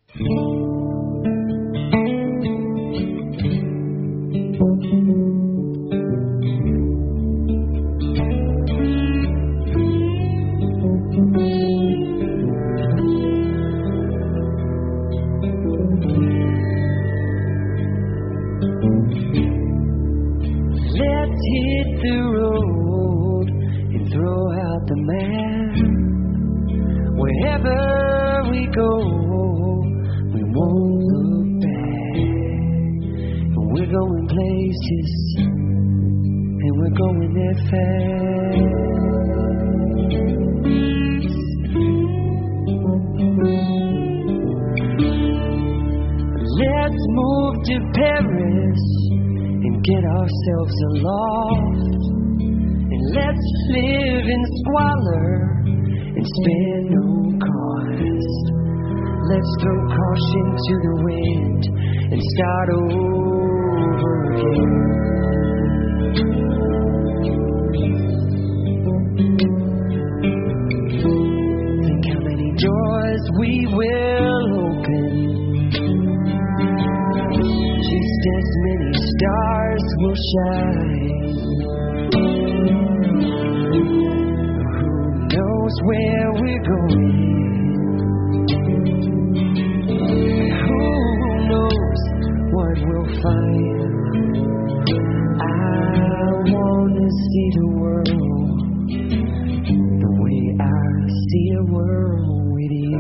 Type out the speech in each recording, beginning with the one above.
Let's hit the road and throw out the map. Wherever we go, we won't look back. And we're going places, and we're going there fast. Let's move to Paris and get ourselves aloft, and let's live in squalor and spare no cost. Let's throw caution to the wind and start over again. Think how many doors we will open, just as many stars will shine. Who knows where we're going? Who knows what we'll find? I wanna see the world the way I see a world with you.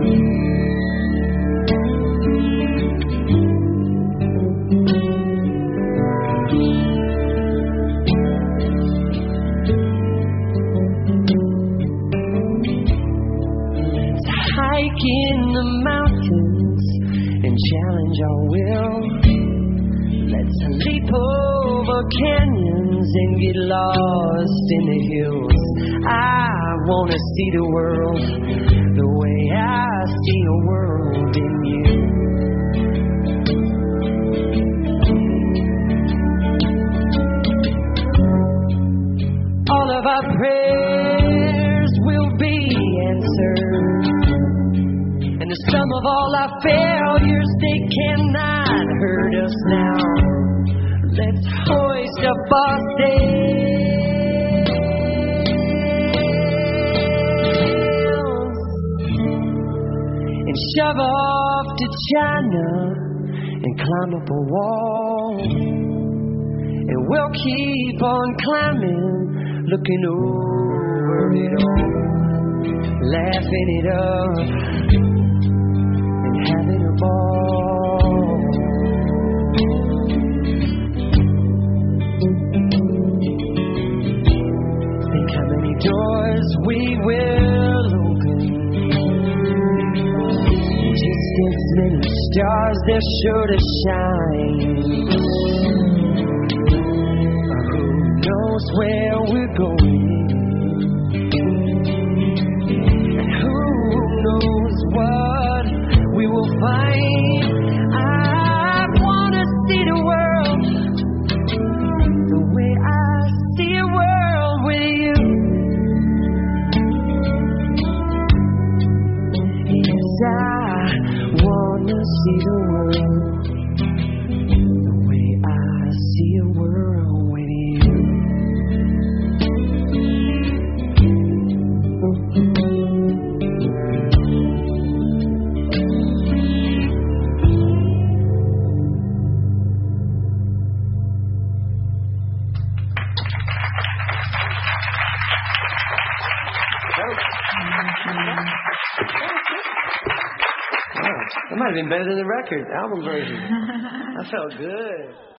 Hike in the mountains and challenge our will. Let's leap over canyons and get lost in the hills. I wanna see the world the way I see a world in you. All of our prayers will be answered, and the sum of all our failures, they cannot hurt us now. Let's hoist up our sails and shove off to China and climb up a wall, and we'll keep on climbing, looking over it all, laughing it up, having a ball. Think how many doors we will open, just as many stars they're sure to shine. Who knows where we're going? And who knows what we will find? I wanna see the world the way I see a world with you. Yes, I wanna see the world the way I see a world with you. That might have been better than the record album version. I felt good.